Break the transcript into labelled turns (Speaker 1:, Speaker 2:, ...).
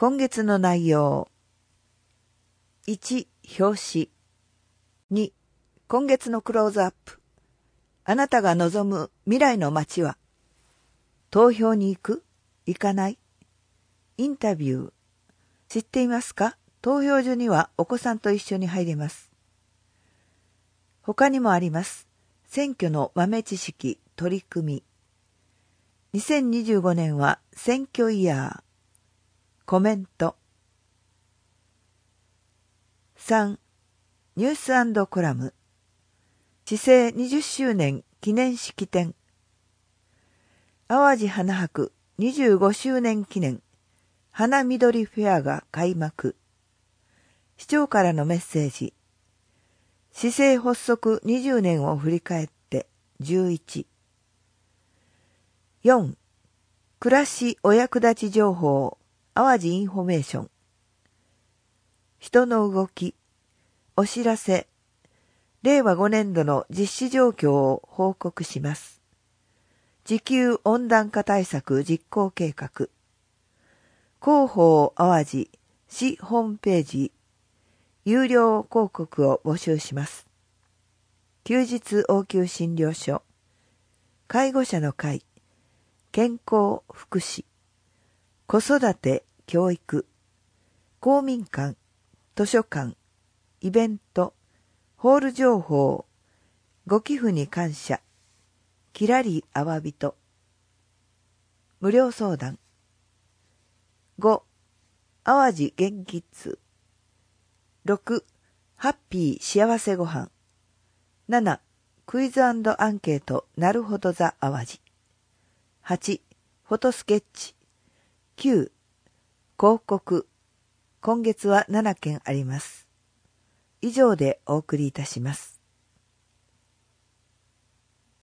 Speaker 1: 今月の内容。1、表紙。2、今月のクローズアップ。あなたが望む未来の街は？投票に行く？行かない？インタビュー。知っていますか？投票所にはお子さんと一緒に入れます。他にもあります。選挙の豆知識、取り組み。2025年は選挙イヤー。コメント。3、ニュース&コラム。市政20周年記念式典。淡路花博25周年記念花緑フェアが開幕。市長からのメッセージ。市政発足20年を振り返って11。4、暮らしお役立ち情報淡路インフォメーション。人の動き、お知らせ、令和5年度の実施状況を報告します。地球温暖化対策実行計画。広報淡路市ホームページ、有料広告を募集します。休日応急診療所、介護者の会、健康福祉、子育て教育、公民館、図書館、イベント、ホール情報、ご寄付に感謝、きらりあわびと。無料相談。5、淡路元気通。6、ハッピー幸せごはん。7、クイズ&アンケートなるほどザ淡路。8、フォトスケッチ。9、広告。今月は7件あります。以上でお送りいたします。